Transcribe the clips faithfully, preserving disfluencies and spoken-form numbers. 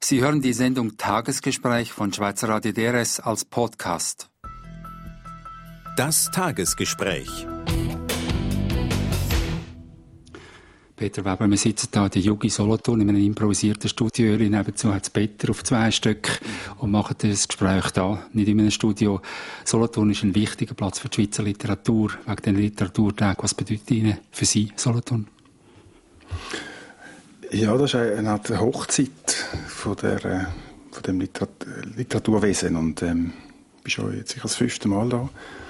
Sie hören die Sendung Tagesgespräch von Schweizer Radio D R S als Podcast. Das Tagesgespräch. Peter Weber, wir sitzen hier in der Jugi Solothurn in einem improvisierten Studio. Nebenzu hat es Peter auf zwei Stück und machen das Gespräch hier, nicht in einem Studio. Solothurn ist ein wichtiger Platz für die Schweizer Literatur, wegen den Literaturtagen. Was bedeutet Ihnen für Sie Solothurn? Ja, das ist eine Art Hochzeit von, der, äh, von dem Literat- Literaturwesen und ähm, ich bin schon jetzt sicher das fünfte Mal da.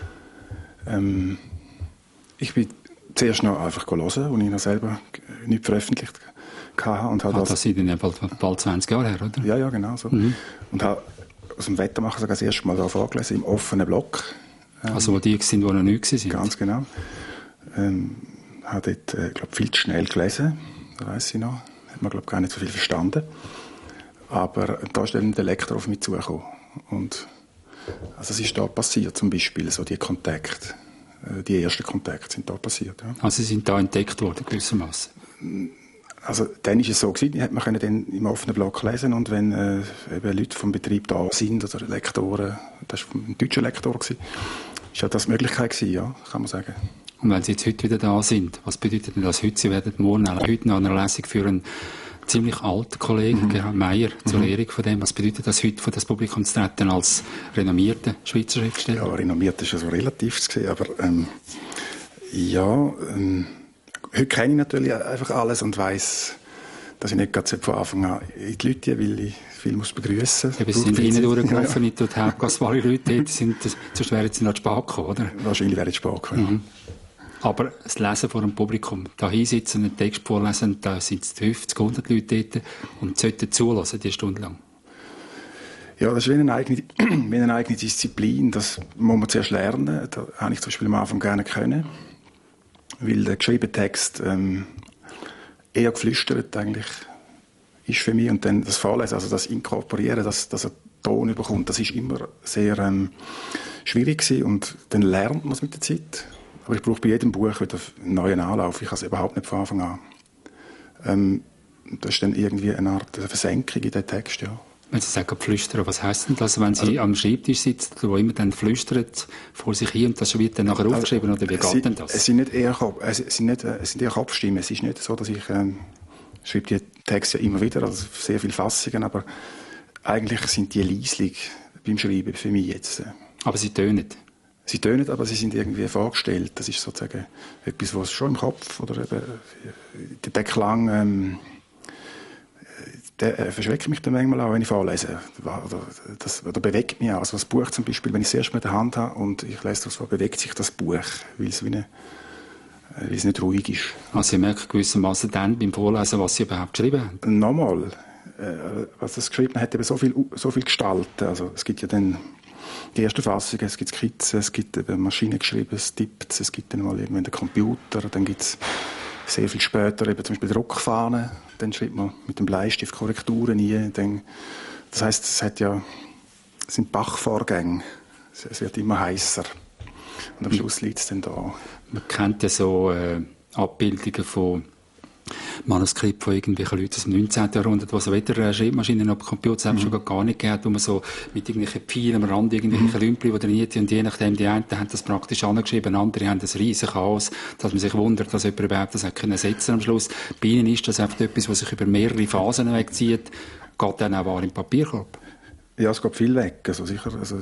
Ähm, ich bin zuerst noch einfach hören, als ich noch selber nicht veröffentlicht hatte. Und ah, das, das sind dann bald, bald zwanzig Jahre her, oder? Ja, ja, genau so. Mhm. Und habe aus dem Wettermacher sogar das erste Mal da vorgelesen, im offenen Block. Ähm, also wo die sind, die noch nicht waren? Ganz genau. Ähm, habe dort, äh, glaube viel zu schnell gelesen, das weiss ich noch. Hat man, glaube gar nicht so viel verstanden. Aber da ist dann der Lektor auf mich zugekommen. Und also es ist da passiert, zum Beispiel, so die Kontakte. Die ersten Kontakte sind da passiert. Ja. Also sie sind da entdeckt worden, gewissermaßen? Also dann war es so gewesen, man konnte dann im offenen Blog lesen und wenn äh, eben Leute vom Betrieb da sind oder Lektoren, das war ein deutscher Lektor, gewesen, ist das die Möglichkeit gewesen, ja, kann man sagen. Und wenn Sie jetzt heute wieder da sind, was bedeutet denn das heute? Sie werden morgen heute noch eine Lesung für einen ziemlich alten Kollegen, mhm. Gerhard Meyer, zur mhm. Ehrung von dem. Was bedeutet das heute, von das Publikum zu treten als renommierter Schweizer Schriftsteller? Ja, renommiert ist ja so relativ zu sehen, aber ähm, ja, ähm, heute kenne ich natürlich einfach alles und weiss, dass ich nicht gerade von Anfang an in die Leute gehe, weil ich viel muss begrüßen muss. Ja, wir sind hinten durchgelaufen, ja, ja. Nicht durch die Hauptgasse, weil die Leute dort sind, sonst wären sie noch zu spät gekommen, oder? Wahrscheinlich wären sie zu spät gekommen, mhm. Aber das Lesen vor dem Publikum, da hinsitzen, einen Text vorlesen, da sind fünfzig, hundert Leute dort und sollten zulassen, die Stunde lang. Ja, das ist wie eine eigene, wie eine eigene Disziplin, das muss man zuerst lernen. Da habe ich zum Beispiel am Anfang gerne können, weil der geschriebene Text ähm, eher geflüstert eigentlich ist für mich und dann das Vorlesen, also das Inkorporieren, dass, dass er Ton bekommt, das ist immer sehr ähm, schwierig gewesen und dann lernt man es mit der Zeit. Aber ich brauche bei jedem Buch wieder einen neuen Anlauf. Ich habe es überhaupt nicht von Anfang an. Ähm, das ist dann irgendwie eine Art Versenkung in den Text, ja. Wenn Sie sagen flüstern, was heisst denn das, wenn Sie also, am Schreibtisch sitzen, wo immer dann flüstert vor sich hin und das wird dann nachher also, aufgeschrieben, oder wie geht denn das? Es sind nicht eher, es sind nicht, es sind eher Kopfstimmen. Es ist nicht so, dass ich, ähm, ich schreibe die Texte ja immer wieder, also sehr viele Fassungen, aber eigentlich sind die leislich beim Schreiben für mich jetzt. Aber sie tönen? Sie tönen, aber sie sind irgendwie vorgestellt. Das ist sozusagen etwas, was schon im Kopf oder eben der, der Klang, ähm, der äh, verschreckt mich dann manchmal auch, wenn ich vorlese. Oder, das, oder bewegt mich auch. Also das Buch zum Beispiel, wenn ich es erst mal in der Hand habe und ich lese das so, bewegt sich das Buch, weil es, wie eine, weil es nicht ruhig ist. Also Sie merken gewissermaßen dann beim Vorlesen, was Sie überhaupt geschrieben haben? Nochmal. Äh, was das geschrieben hat, eben so viel, so viel Gestalten. Also es gibt ja dann die erste Fassung, es gibt Skizzen, es gibt eben maschinengeschriebenes Tipps, es gibt dann mal irgendwann den Computer, dann gibt es sehr viel später eben zum Beispiel Druckfahnen, dann schreibt man mit dem Bleistift Korrekturen ein, dann, das heisst, es hat ja, es sind Bachvorgänge, es wird immer heißer und am Schluss liegt es dann da. Man kennt ja so äh, Abbildungen von Manuskript von irgendwelchen Leuten aus dem neunzehnten Jahrhundert, wo es weder Schreibmaschinen noch Computer selbst mhm. schon gar nicht gegeben hat, wo man so mit irgendwelchen Pfeilen am Rand irgendwelche mhm. Lümpel, die trainiert und je nachdem, die einen haben das praktisch angeschrieben, andere haben das riesen Chaos, dass man sich wundert, dass jemand überhaupt das hat können setzen am Schluss. Bei Ihnen ist das einfach etwas, was sich über mehrere Phasen wegzieht, geht dann auch wahr im Papierkorb? Ja, es geht viel weg, also sicher, also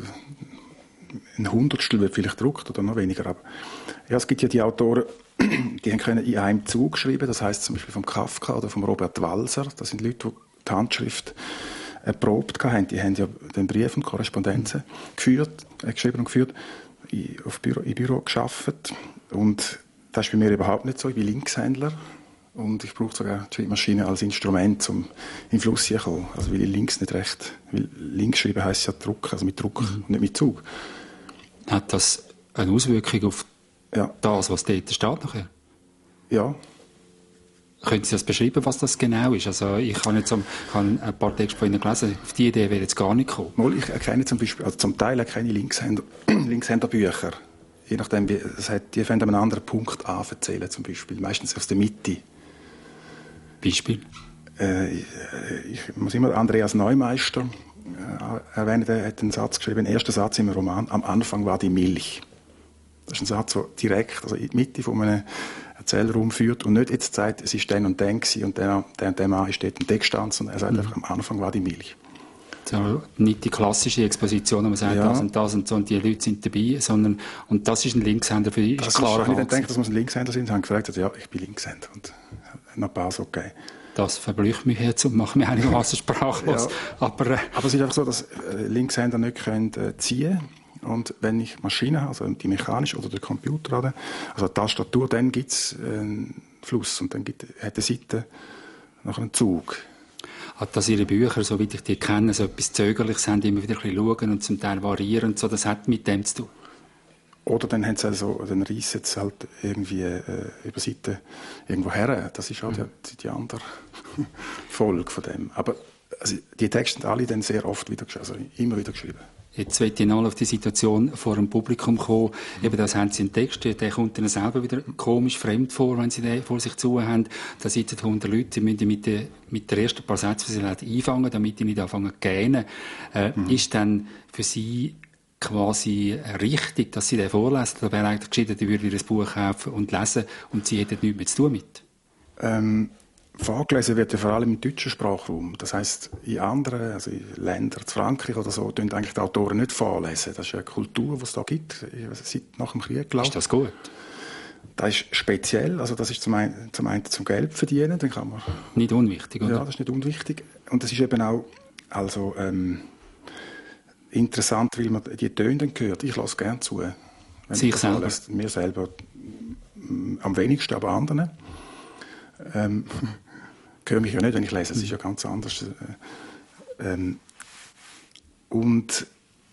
ein Hundertstel wird vielleicht gedruckt oder noch weniger, aber ja, es gibt ja die Autoren, die können in einem Zug schreiben, das heisst zum Beispiel vom Kafka oder vom Robert Walser, das sind Leute, die die Handschrift erprobt haben, die haben ja den Brief und Korrespondenzen geführt, äh, geschrieben und geführt, in, auf Büro, in Büro gearbeitet und das ist bei mir überhaupt nicht so, ich bin Linkshändler und ich brauche sogar die Schreibmaschine als Instrument, um in den Fluss zu kommen, also weil ich links nicht recht, weil links schreiben heisst ja Druck, also mit Druck mhm. und nicht mit Zug. Hat das eine Auswirkung auf ja. das, was dort steht nachher? Ja. Können Sie das beschreiben, was das genau ist? Also ich habe jetzt ein paar Texte von Ihnen gelesen, auf die Idee wäre jetzt gar nicht gekommen. Mal, ich erkenne zum Beispiel, also zum Teil erkenne ich Linkshänder, Linkshänderbücher. Je nachdem, wie, das hat, die fangen an einem anderen Punkt an erzählen, zum Beispiel. Meistens aus der Mitte. Beispiel? Äh, ich muss immer Andreas Neumeister äh, erwähnen, der hat einen Satz geschrieben, den ersten Satz im Roman, am Anfang war die Milch. Das ist ein Satz, der direkt also in die Mitte von einem Erzählraum führt und nicht jetzt sagt, es ist der und der und der, der und der Mann ist dort und der gestanden, sondern er sagt mhm. einfach, am Anfang war die Milch. So, nicht die klassische Exposition, wo man sagt, ja. das und das und so und die Leute sind dabei, sondern, und das ist ein Linkshänder für dich, ist klar. Ich denke, dass wir ein Linkshänder sind, haben gefragt, ja, ich bin Linkshänder und noch ein paar so okay. Das verblüfft mich jetzt und macht mich einigermaßen sprachlos. Ja. Aber, äh, Aber es ist einfach so, dass Linkshänder nicht können, äh, ziehen können. Und wenn ich Maschine habe, also die mechanische oder der Computer habe, also die Tastatur, dann gibt es einen Fluss und dann gibt, hat die Seite noch einen Zug. Dass Ihre Bücher, soweit ich die kenne, so etwas Zögerliches haben, immer wieder ein bisschen schauen und zum Teil variieren und so, das hat mit dem zu tun? Oder dann haben sie also, dann reissen sie halt irgendwie äh, über Seite irgendwo her. Das ist auch mhm. die, die andere Folge von dem. Aber also, die Texte sind alle dann sehr oft wieder, also immer wieder geschrieben. Jetzt will ich noch auf die Situation vor dem Publikum kommen. Mhm. Eben, das haben Sie einen Text, der kommt Ihnen selber wieder komisch fremd vor, wenn Sie den vor sich zu haben. Da sitzen hundert Leute, Sie müssen mit, der, mit der ersten paar Sätzen, die Sie einfangen, damit die nicht anfangen zu gähnen. Äh, mhm. Ist dann für Sie quasi richtig, dass Sie den vorlesen? Da wäre eigentlich geschehen, die würden Ihr Buch kaufen und lesen und Sie hätten nichts mehr zu tun mit. Ähm, vorgelesen wird ja vor allem im deutschen Sprachraum. Das heisst, in anderen, also in Ländern, in Frankreich oder so, tun eigentlich die Autoren nicht vorlesen. Das ist eine Kultur, die es da gibt, seit nach dem Krieg, glaube ich. Ist das gut? Das ist speziell. Also das ist zum einen zum, einen zum Geld verdienen. Dann kann man nicht unwichtig, oder? Ja, das ist nicht unwichtig. Und das ist eben auch also, ähm, interessant, weil man die Töne dann hört. Ich lasse gerne zu. Wenn sich selber? Alles, mir selber m, am wenigsten, aber anderen. Ähm, höre mich ja nicht, wenn ich lese. Es ist ja ganz anders. Ähm, und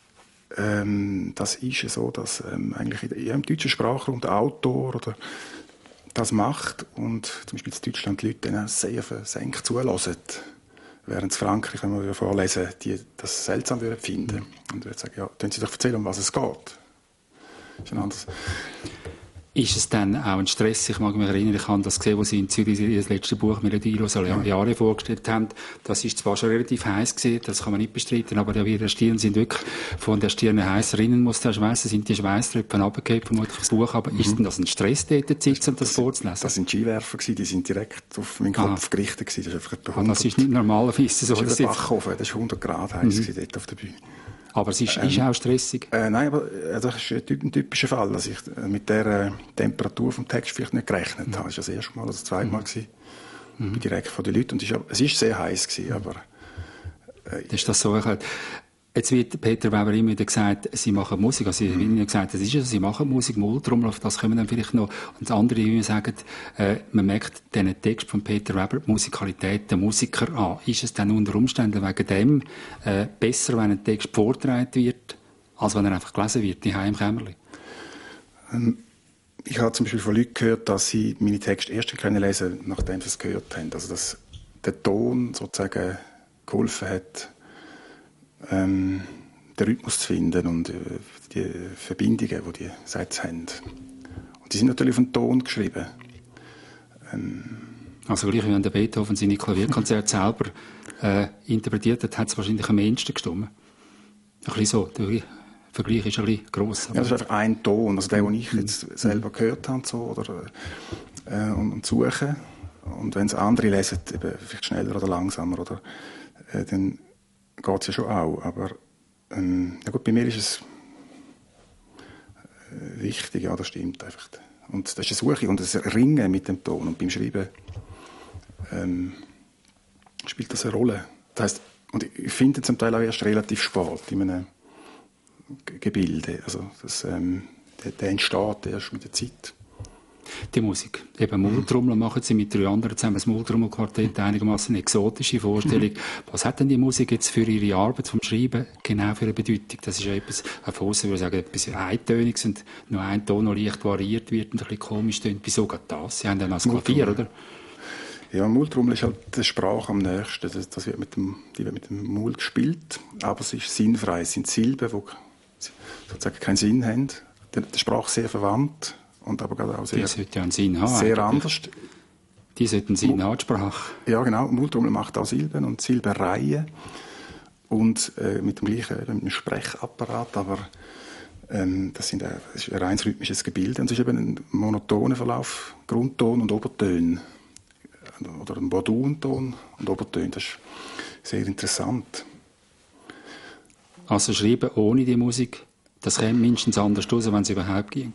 ähm, das ist ja so, dass ähm, eigentlich in, ja, im deutschen Sprachraum der Autor oder das macht und zum Beispiel in Deutschland die Leute dann auch sehr versenkt zulassen. Während in Frankreich, wenn wir vorlesen, die das seltsam würden finden. Und würden sagen, ja, können Sie doch erzählen, um was es geht. Das ist ein anderes. Ist es dann auch ein Stress? Ich mag mich erinnern, ich habe das gesehen, wo Sie in Zürich Ihr letztes Buch «Melodielos Jahre» vorgestellt haben. Das ist zwar schon relativ heiß gewesen, das kann man nicht bestreiten, aber Ihre Stirn sind wirklich von der Stirne heiß. Rinnen muss der Schweiß, sind die Schweißtröpfchen runtergefallen, vermutlich das Buch. Aber mhm. ist denn das ein Stress, dort zu sitzen und das, das vorzulesen? Das sind Skiwerfer gewesen, die sind direkt auf meinen Kopf ah. gerichtet gewesen. Das ist einfach etwa hundert, ah, das ist nicht normalerweise so. Das ist über Backofen, das ist hundert Grad heiß mhm. dort auf der Bühne. Aber es ist, ähm, ist auch stressig? Äh, nein, aber äh, das ist ein typischer Fall, dass ich äh, mit der äh, Temperatur vom Text vielleicht nicht gerechnet mhm. habe. Das war das erste Mal, oder das zweite Mal. Mhm. Ich bin direkt von den Leuten und es war sehr heiß gewesen, aber... Äh, das ist das so. Jetzt wird Peter Weber immer wieder gesagt, Sie machen Musik. Also, ich habe Ihnen gesagt, das ist es, Sie machen Musik, Mulltrommel, auf das können wir dann vielleicht noch. Und andere immer sagen, äh, man merkt diesen Text von Peter Weber, die Musikalität der Musiker an. Ist es dann unter Umständen wegen dem äh, besser, wenn ein Text vorgetragen wird, als wenn er einfach gelesen wird, die im Kämmerli? Ähm, ich habe zum Beispiel von Leuten gehört, dass sie meine Texte erst können lesen, nachdem sie es gehört haben. Also, dass der Ton sozusagen geholfen hat, Ähm, den Rhythmus zu finden und äh, die Verbindungen, die die Sätze haben. Und die sind natürlich auf den Ton geschrieben. Ähm, also gleich wie wenn der Beethoven seine Klavierkonzerte selber äh, interpretiert hat, hat es wahrscheinlich am ehesten gestimmt. Ein bisschen so, der Vergleich ist ein bisschen gross. Ja, das ist einfach ein Ton, also der, den ich jetzt selber gehört habe so, oder, äh, und, und suche. Und wenn es andere lesen, eben vielleicht schneller oder langsamer, oder, äh, dann geht es ja schon auch, aber ähm, ja gut, bei mir ist es äh, wichtig, ja, das stimmt einfach. Und das ist eine Suche und das Ringen mit dem Ton und beim Schreiben ähm, spielt das eine Rolle. Das heisst, und ich finde zum Teil auch erst relativ spät in einem G- Gebilde, also das, ähm, der, der entsteht erst mit der Zeit. Die Musik. Eben Mulltrommel machen Sie mit drei anderen zusammen, das Mulltrommelquartett, einigermaßen exotische Vorstellung. Mhm. Was hat denn die Musik jetzt für Ihre Arbeit vom Schreiben genau für eine Bedeutung? Das ist ja etwas, auf Aussen würde ich sagen, etwas Eintöniges und nur ein Ton noch leicht variiert wird und ein bisschen komisch tönt. Wieso geht das? Sie haben dann das Klavier, oder? Ja, Mulltrommel ist halt die Sprache am nächsten. Das, das wird mit dem, die wird mit dem Mull gespielt, aber es ist sinnfrei. Es sind Silben, die sozusagen keinen Sinn haben. Die, die Sprache sehr verwandt. Und aber gerade auch sehr, das ja einen Sinn haben, sehr anders. Die sollten Sie in Ansprache. Ja, genau. Mundtrommel macht auch Silben und Silbenreihen. Und äh, mit dem gleichen mit dem Sprechapparat, aber ähm, das, sind, äh, das ist ein rein rhythmisches Gebilde. Und es ist eben ein monotoner Verlauf, Grundton und Obertöne. Oder ein Bordunton und Obertöne. Das ist sehr interessant. Also schreiben ohne die Musik, das käme mindestens anders raus, wenn es überhaupt ging.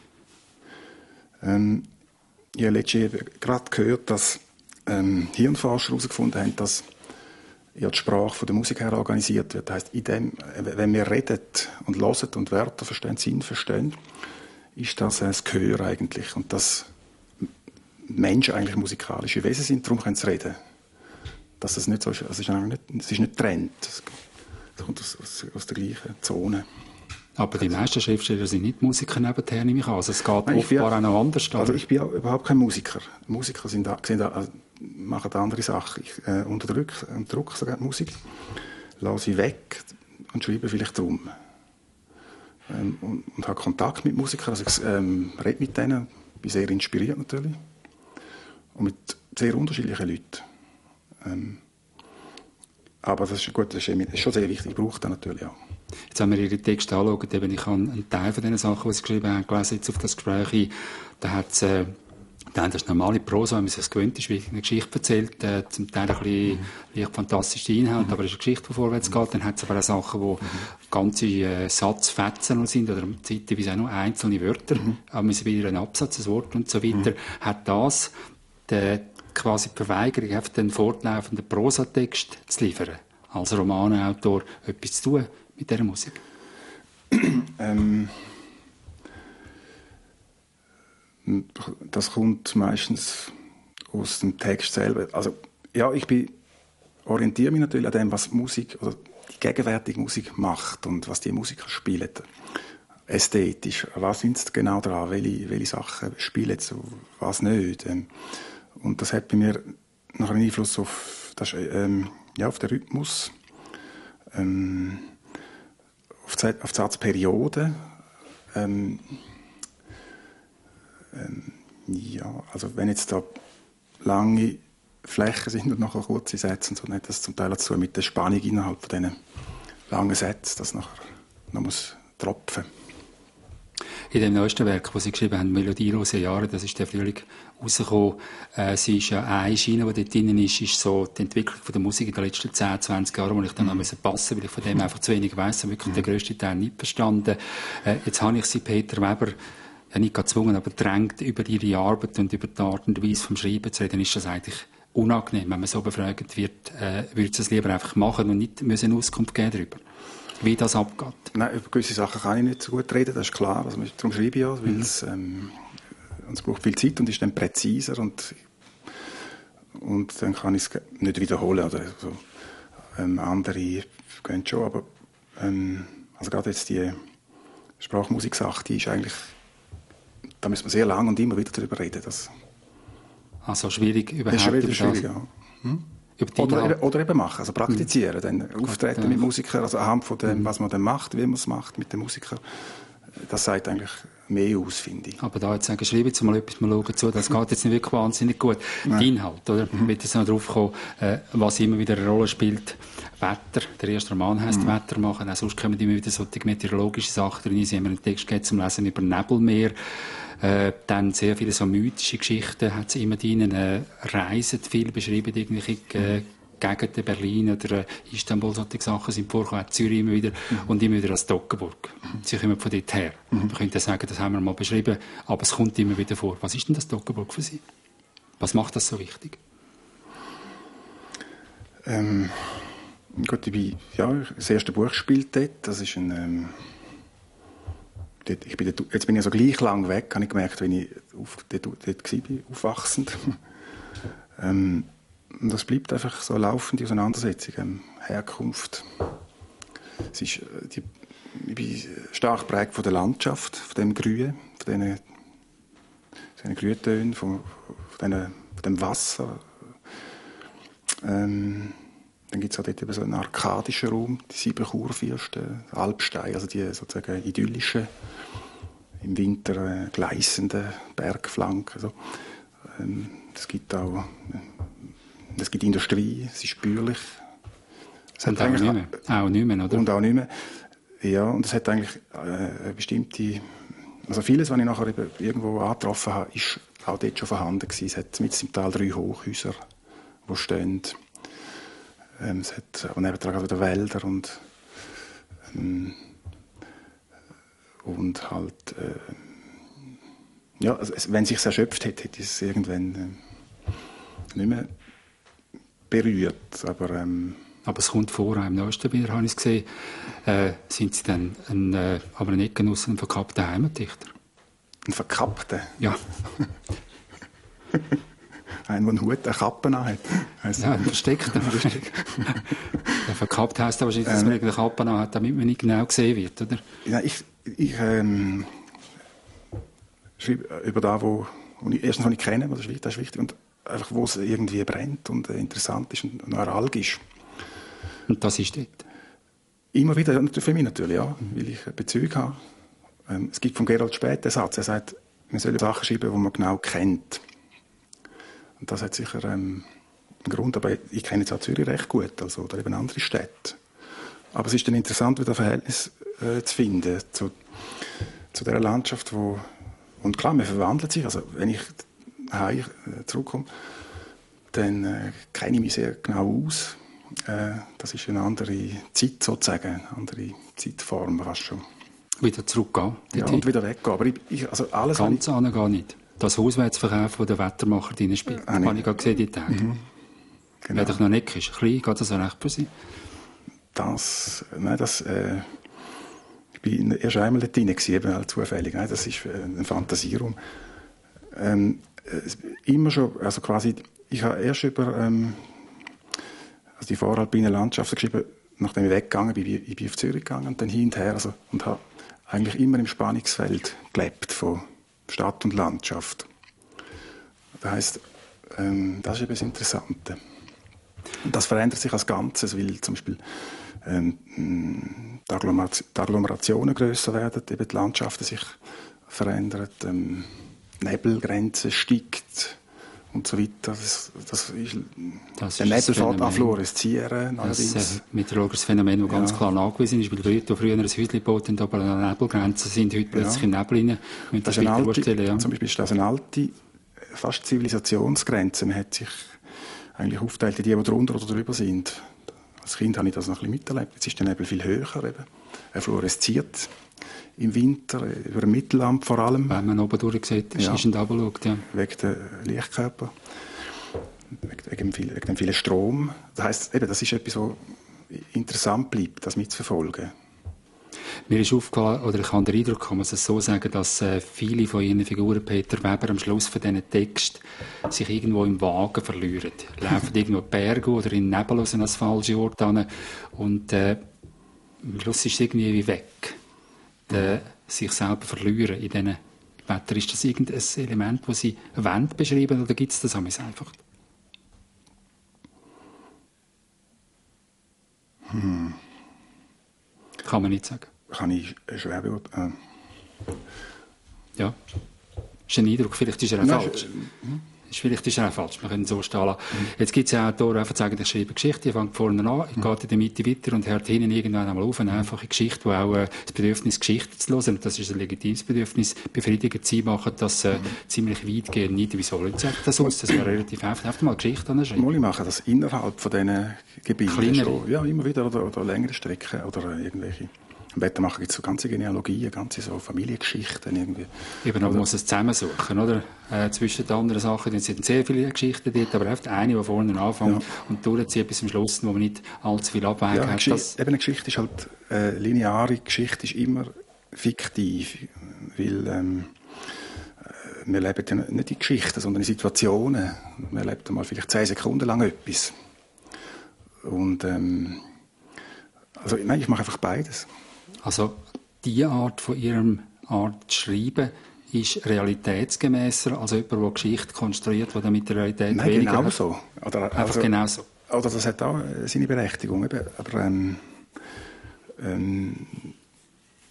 Ähm, ich habe letztens gerade gehört, dass ähm, Hirnforscher herausgefunden haben, dass ja, die Sprache von der Musik her organisiert wird. Das heisst, in dem, wenn wir reden und hören und Wörter verstehen, Sinn verstehen, ist das äh, das Gehör eigentlich. Und dass Menschen eigentlich musikalische Wesen sind, darum können sie reden. Dass das nicht so ist, also es ist nicht, es ist nicht getrennt. Das kommt aus, aus, aus der gleichen Zone. Aber die meisten Schriftsteller sind nicht Musiker nebenher, nehme ich an. Also es geht Nein, offenbar bin, auch noch anders. Also ich bin überhaupt kein Musiker. Musiker sind da, sind da, also machen da andere Sachen. Ich äh, unterdrücke, unterdrücke sogar die Musik, lasse sie weg und schreibe vielleicht drum. Ähm, und, und habe Kontakt mit Musikern. Also ich ähm, rede mit denen, bin sehr inspiriert natürlich. Und mit sehr unterschiedlichen Leuten. Ähm, aber das ist, gut, das ist schon sehr wichtig. Ich brauche das natürlich auch. Jetzt haben wir Ihre Texte angeschaut, eben ich habe einen Teil von den Sachen, die Sie geschrieben haben, gelesen jetzt auf das Gespräch ein. Da hat es, äh, da das normale Prosa, wenn man sich gewöhnt ist, wie eine Geschichte erzählt, äh, zum Teil ein bisschen mhm. leicht fantastische Inhalte, mhm. aber es ist eine Geschichte, die vorwärts geht. Dann hat es aber auch Sachen, wo mhm. ganze äh, Satzfetzen sind, oder zeitweise auch nur einzelne Wörter, mhm. aber es wieder ein Absatz, ein Wort und so weiter. Mhm. Hat das die, quasi die Verweigerung, einfach den fortlaufenden Prosatext zu liefern, als Romanautor etwas zu tun mit dieser Musik? ähm, das kommt meistens aus dem Text selber. Also, ja, ich bin, orientiere mich natürlich an dem, was Musik, oder die gegenwärtige Musik macht und was die Musiker spielen. Ästhetisch. Was sind sie genau dran? Welche, welche Sachen spielen sie, was nicht? Und das hat bei mir noch einen Einfluss auf, das, ähm, ja, auf den Rhythmus. Ähm, auf die, auf die Satzperiode. Ähm, ähm, ja, also wenn jetzt da lange Flächen sind und nachher kurze Sätze und so, dann hat das zum Teil dazu mit der Spannung innerhalb von diesen langen Sätzen, das nachher noch muss tropfen. In dem neuesten Werk, das Sie geschrieben haben, «Melodielose Jahre», das ist der Frühling rausgekommen. Äh, sie ist ja eine Schiene, die dort drin ist, ist so die Entwicklung von der Musik in den letzten zehn, zwanzig Jahren, wo ich dann mhm. auch passen musste, weil ich von dem einfach zu wenig weiss und wirklich mhm. den grössten Teil nicht verstanden. Äh, jetzt habe ich Sie, Peter Weber, ja nicht gezwungen, aber drängt, über Ihre Arbeit und über die Art und Weise vom Schreiben zu reden. Ist das eigentlich unangenehm, wenn man so befragt wird, äh, würde Sie es lieber einfach machen und nicht müssen Auskunft geben darüber, wie das abgeht? Nein, über gewisse Sachen kann ich nicht so gut reden, das ist klar. Also, darum schreibe ich ja, weil mhm. es, ähm, es braucht viel Zeit und ist dann präziser und, und dann kann ich es nicht wiederholen. Oder so. ähm, andere gehen schon, aber ähm, also gerade jetzt die Sprachmusik-Sache, die ist eigentlich, da müssen wir sehr lange und immer wieder darüber reden. Das, also schwierig überhaupt. Das ist schwierig, schwierig ja. Hm? Oder eben, oder eben machen, also praktizieren, mhm. dann auftreten ja. mit Musikern, also anhand von dem, mhm. was man dann macht, wie man es macht mit den Musikern, das sagt eigentlich mehr aus, finde ich. Aber da jetzt sagen, schreibe jetzt mal etwas, mal schauen zu, das geht jetzt nicht wirklich wahnsinnig gut. Nein. Die Inhalt, oder? Mhm. Ich will jetzt noch drauf kommen, äh, was immer wieder eine Rolle spielt. Wetter, der erste Roman heisst mhm. Wetter machen, auch sonst kommen immer wieder solche meteorologische Sachen drin. Sie haben einen Text gegeben zum Lesen über Nebelmeer. Äh, dann sehr viele so mythische Geschichten hat es immer drin. Äh, Reisen viel beschrieben, irgendwelche äh, Gegenden, Berlin oder äh, Istanbul, solche Sachen sind vorgekommen, auch Zürich immer wieder mhm. und immer wieder als Toggenburg. Mhm. Sie kommen von dort her. Mhm. Man könnte sagen, das haben wir mal beschrieben, aber es kommt immer wieder vor. Was ist denn das Toggenburg für Sie? Was macht das so wichtig? Ähm, gut, ich bin, ja, das erste Buch spielt dort. Das ist ein... Ähm Ich bin dort, jetzt bin ich so gleich lang weg, habe ich gemerkt, wenn ich auf, dort, dort war, aufwachsend. ähm, und das bleibt einfach so eine laufende Auseinandersetzung, ähm, Herkunft. Es ist, die, ich bin stark geprägt von der Landschaft, von dem Grün, von diesen, diesen Grüntönen, von, von, diesen, von dem Wasser. Ähm, Dann gibt es auch dort eben so einen arkadischen Raum, die sieben Kurfürsten, Alpstein, also die sozusagen idyllischen, im Winter äh, gleißenden Bergflanken. So. Ähm, es gibt auch es gibt Industrie, es ist bäuerlich. Es und auch nicht mehr. Auch nicht mehr, oder? Und auch nicht mehr. Ja, und es hat eigentlich äh, eine bestimmte... Also vieles, was ich nachher eben irgendwo angetroffen habe, ist auch dort schon vorhanden gewesen. Es hat mit im Tal drei Hochhäuser, die stehen. Ähm, es hat aber nebendran wieder Wälder und ähm, und halt äh, ja, also es, wenn es sich erschöpft hätte, hätte es irgendwann äh, nicht mehr berührt, aber ähm, aber es kommt vor, im neuesten Bild habe ich es gesehen, äh, sind Sie dann ein, äh, aber ein Eckgenossen, ein verkappter Heimatdichter? Ein verkappter? Ja. Ein, der einen Hut, eine Kappe anhat. Ja, ein versteckter. Der verkappt heisst aber wahrscheinlich, dass man eine Kappe anhat, damit man nicht genau gesehen wird, oder? Ja, ich ich ähm, schreibe über das, wo, wo ich, erstens, was ich kenne, das ist wichtig, das ist wichtig, und einfach, wo es irgendwie brennt und äh, interessant ist und neuralgisch. Und das ist dort? Immer wieder, für mich natürlich, ja, weil ich Bezüge habe. Ähm, es gibt von Gerald Späth den Satz, er sagt, man soll Sachen schreiben, die man genau kennt. Und das hat sicher ähm, einen Grund, aber ich kenne jetzt auch Zürich recht gut, also, oder eben andere Städte. Aber es ist dann interessant, wieder ein Verhältnis äh, zu finden zu, zu dieser Landschaft, wo, und klar, man verwandelt sich, also wenn ich heim äh, zurückkomme, dann äh, kenne ich mich sehr genau aus. Äh, das ist eine andere Zeit sozusagen, eine andere Zeitform fast schon. Wieder zurückgehen? Ja, und wieder weggehen. Aber ich, ich, also alles, ganz an gar nicht. Das Hauswärtsverkauf, das der Wettermacher drin spielt, ah, habe ich gerade gesehen, die Tage. Mhm. Genau. Wenn doch noch nicht ist, klein, geht das auch recht für Sie? Das, nein, das, äh, ich bin erst einmal dort drin gewesen, eben halt zufällig. Nein, das ist ein Fantasieraum. Ähm, immer schon, also quasi, ich habe erst über ähm, also die voralpinen Landschaften geschrieben, nachdem ich weggegangen bin. Ich bin auf Zürich gegangen und dann hin und her, also, und habe eigentlich immer im Spannungsfeld gelebt von Stadt und Landschaft. Das heisst, ähm, das ist eben das Interessante. Und das verändert sich als Ganzes, weil zum Beispiel ähm, die, Agglomeration, die Agglomerationen grösser werden, eben die Landschaften sich verändern, ähm, Nebelgrenze steigt und so weiter. Das, das ist, das der ist Nebel fährt an fluoreszieren. Das ist ein meteorologisches Phänomen, das ja. ganz klar nachgewiesen ist, weil die Leute, die früher ein Häuschen gebaut haben, aber an der Nebelgrenze sind, heute plötzlich ja. im Nebel rein. Das das alte, ja. Zum Beispiel ist das eine alte, fast Zivilisationsgrenze. Man hat sich eigentlich aufteilt in die, die drunter oder drüber sind. Als Kind habe ich das noch ein bisschen miterlebt. Jetzt ist der Nebel viel höher. Eben. Er fluoresziert im Winter, über den Mittelland vor allem. Wenn man oben durchsieht, ist es ein Double Look, ja. Wegen der Lichtkörper, wegen dem, viel, wegen dem vielen Strom. Das heisst, eben, das ist etwas, was interessant bleibt, das mitzuverfolgen. Mir ist aufgefallen, oder ich habe den Eindruck, kann man es so sagen, dass äh, viele von Ihren Figuren, Peter Weber, am Schluss von diesen Texten sich irgendwo im Wagen verlieren. Laufen irgendwo in Berge oder in Nebel aus einem falschen Ort hin und äh, am Schluss ist es irgendwie wie weg. De, sich selber verlieren in diesen Wetter. Ist das irgendein Element, das Sie wollen beschreiben, oder gibt es das einfach? Hm. Kann man nicht sagen. Kann ich schwer beurteilen. Äh. Ja. Ist ein Eindruck, vielleicht ist er auch Nein, falsch. Hm. Vielleicht ist er auch falsch, wir können so stehen lassen. Mhm. Jetzt gibt es ja Autoren, die einfach sagen, ich schreibe Geschichte, ich fange vorne an, ich mhm. gehe in der Mitte weiter und hört hinten irgendwann einmal auf, eine einfache Geschichte, die auch äh, das Bedürfnis, Geschichte zu hören, und das ist ein legitimes Bedürfnis, befriedigend zu machen, das äh, mhm. ziemlich weitgehend nicht. Wieso löst sich das aus? Das wäre relativ einfach. Einfach mal Geschichte anschreiben. Mal machen das innerhalb von diesen Gebieten. Kleinere. Schon. Ja, immer wieder, oder, oder längere Strecken, oder irgendwelche. Im Wettermachen gibt es so ganze Genealogien, ganze so Familiengeschichten irgendwie. Eben, aber man muss es zusammensuchen, oder? Äh, zwischen den anderen Sachen, es sind sehr viele Geschichten dort, aber einfach eine, die vorne anfängt ja. und durchzieht bis zum Schluss, wo man nicht allzu viel Abweichung ja, hat. Das eben eine Geschichte ist halt, äh, lineare Geschichte ist immer fiktiv, weil ähm, wir leben ja nicht in Geschichten, sondern in Situationen. Wir erleben mal vielleicht zehn Sekunden lang etwas. Und ähm, also, nein, ich mache einfach beides. Also diese Art von Ihrem Art zu schreiben ist realitätsgemäßer als jemand, der Geschichte konstruiert, die dann mit der Realität Nein, weniger genau hat. so. Oder, Einfach also, genau so. Oder das hat auch seine Berechtigung. Eben. Aber ähm, ähm,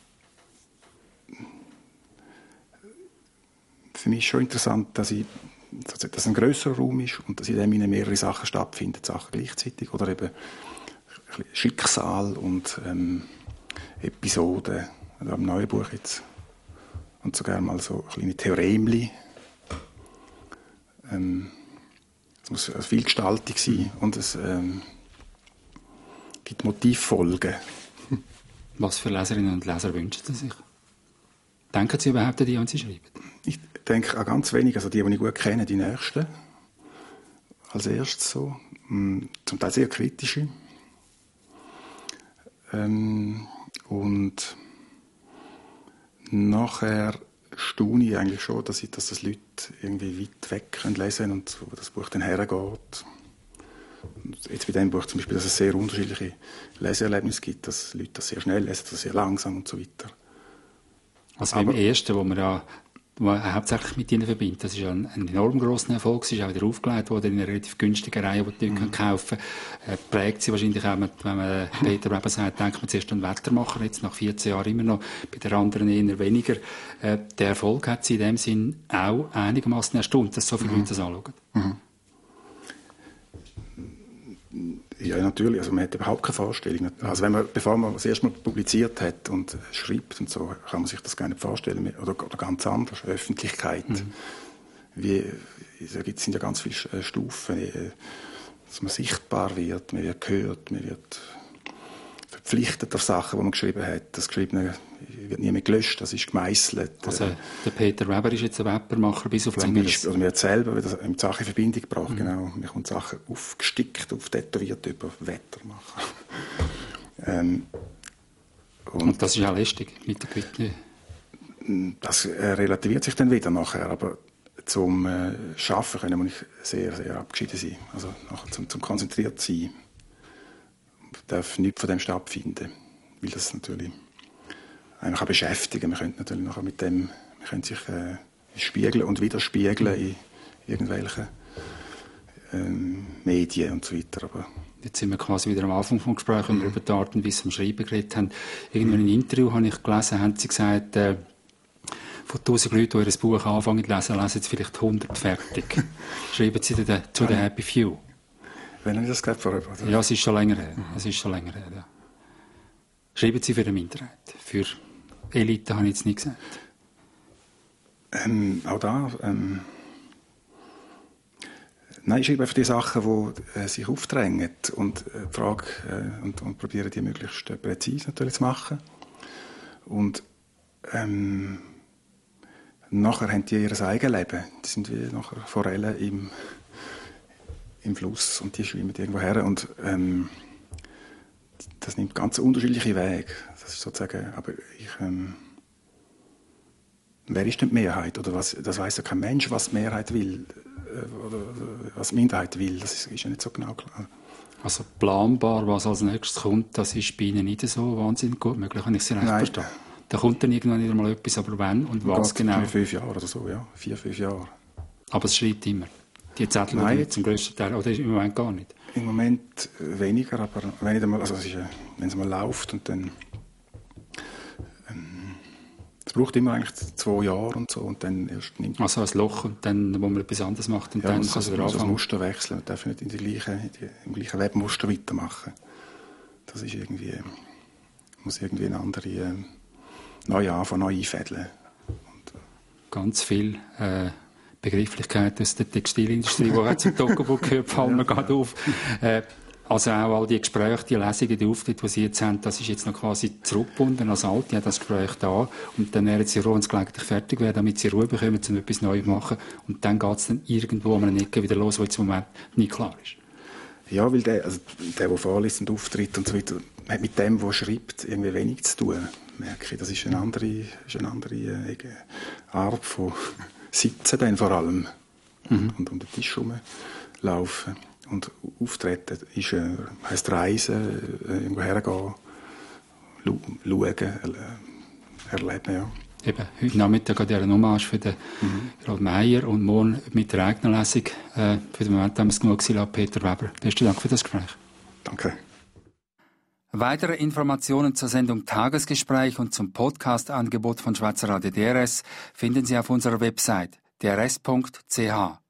für mich ist schon interessant, dass ich dass ein grösserer Raum ist und dass in dem mehrere Sachen stattfinden, Sachen gleichzeitig. Oder eben Schicksal und ähm, Episoden. Also am neuen Buch jetzt. Und sogar mal so kleine Theoremli. Ähm, es muss also viel Gestaltung sein und es ähm, gibt Motivfolgen. Was für Leserinnen und Leser wünschen Sie sich? Denken Sie überhaupt an die, die Sie schreiben? Ich denke an ganz wenig, also die, die ich gut kenne, die Nächsten. Als erstes so. Zum Teil sehr kritische. Ähm, und nachher staune ich eigentlich schon, dass, ich, dass das Leute irgendwie weit weg können lesen und wo das Buch dann hergeht. Und jetzt bei diesem Buch zum Beispiel, dass es sehr unterschiedliche Leseerlebnisse gibt, dass Leute das sehr schnell lesen, das sehr langsam und so weiter. Also beim ersten, wo man ja wo man hauptsächlich mit ihnen verbindet, das ist ja ein, ein enorm grosser Erfolg, es ist auch wieder aufgelegt worden in einer relativ günstigen Reihe, die die Leute mhm. kaufen können. Äh, prägt sie wahrscheinlich auch, wenn man Peter Weber sagt, denkt man zuerst an den Wettermacher, jetzt nach vierzehn Jahren immer noch, bei den anderen eher weniger. Äh, der Erfolg hat sie in dem Sinn auch einigermaßen erstaunt, dass so viele mhm. Leute das anschauen. Mhm. Ja, natürlich. Also man hat überhaupt keine Vorstellung. Also wenn man, bevor man das erste Mal publiziert hat und schreibt und so, kann man sich das gar nicht vorstellen. Oder, oder ganz anders. Öffentlichkeit. Mhm. Wie, es sind ja ganz viele Stufen, dass man sichtbar wird, man wird gehört, man wird verpflichtet auf Sachen, die man geschrieben hat. Das Geschriebene wird nie mehr gelöscht, das ist gemeißelt. Also der Peter Weber ist jetzt ein Webbermacher bis auf zum Beispiel. Also man hat selber das mit Sachen in Verbindung gebracht, mhm. genau. Man kommt Sachen aufgestickt, auftätowiert über Wettermacher. ähm, und, und das ist auch lästig mit der Güte. Das äh, relativiert sich dann wieder nachher, aber zum äh, Schaffen können wir nicht sehr, sehr abgeschieden sein. Also nachher zum, zum konzentriert sein darf nichts von dem stattfinden, weil das natürlich einen kann beschäftigen. Man könnte natürlich nachher mit dem, man könnte sich äh, spiegeln und widerspiegeln in irgendwelchen ähm, Medien und so weiter. Aber jetzt sind wir quasi wieder am Anfang des Gesprächs, wenn wir über die Art und Weise am Schreiben geredet haben. Irgendwann in einem Interview habe ich gelesen, haben Sie gesagt, äh, von tausend Leuten, die ihr Buch anfangen zu lesen, lesen Sie vielleicht hundert fertig. Schreiben Sie dann zu den Happy Few? Wenn ich das gerade vorher... Ja, es ist schon länger her. Mhm. Es ist schon länger her, ja. Schreiben Sie für eine Minderheit? Für Elite habe ich jetzt nicht gesagt. Ähm, auch da... Ähm, nein, ich schreibe einfach die Sachen, die äh, sich aufdrängen und äh, die Frage äh, und, und probiere die möglichst äh, präzise natürlich zu machen. Und ähm, nachher haben die ihr eigenes Leben. Die sind wie nachher Forellen im... im Fluss und die schwimmen irgendwo her und ähm, das nimmt ganz unterschiedliche Wege. Das ist sozusagen, aber ich, ähm, wer ist denn die Mehrheit? Oder was, das weiss ja kein Mensch, was die Mehrheit will äh, oder was die Minderheit will. Das ist, ist ja nicht so genau klar. Also planbar, was als nächstes kommt, das ist bei Ihnen nicht so wahnsinnig gut möglich, wenn ich Sie recht verstehe. Da kommt dann irgendwann wieder mal etwas, aber wann und was genau? Vier, fünf Jahre oder so, ja. Vier, fünf Jahre. Aber es schreibt immer. Die Zettel Nein, zum grössten Teil, oder im Moment gar nicht? Im Moment weniger, aber wenn, ich mal, also es, ist, wenn es mal läuft und dann... Ähm, es braucht immer eigentlich zwei Jahre und so und dann erst nimmt... Also ein Loch und dann, wo man etwas anderes macht und ja, dann kann es wieder anfangen. das Muster wechseln, man darf nicht in die gleiche, in die, im gleichen Webmuster weitermachen. Das ist irgendwie... muss irgendwie eine andere... Äh, neu anfangen, neu einfädeln. Und, ganz viel... Äh, Begrifflichkeit aus der Textilindustrie, die auch zum Tokobo gehört, fallen mir gerade auf. Äh, also auch all die Gespräche, die Lesungen, die Auftritte, die Sie jetzt haben, das ist jetzt noch quasi zurückgebunden als alt. Die haben das Gespräch da und dann werden Sie froh, wenn es gelegentlich fertig wäre, damit Sie Ruhe bekommen, um etwas Neues zu machen. Und dann geht es dann irgendwo an einer Ecke wieder los, wo jetzt im Moment nicht klar ist. Ja, weil der, also der, der vorliest und auftritt und so weiter, hat mit dem, der schreibt, irgendwie wenig zu tun. Merke ich, das ist eine andere, ist eine andere äh, Art von Sitzen dann vor allem mhm. und um den Tisch herumlaufen. Und auftreten ist, äh, heisst reisen, äh, irgendwo hergehen, schauen, äh, erleben. Ja. Eben, heute Nachmittag geht ja eine Hommage für den mhm. Gerald Meyer und morgen mit der eigenen Lesung. Äh, für den Moment haben wir es genug gewesen, Peter Weber. Besten Dank für das Gespräch. Danke. Weitere Informationen zur Sendung Tagesgespräch und zum Podcast-Angebot von Schweizer Radio D R S finden Sie auf unserer Website d r s punkt c h.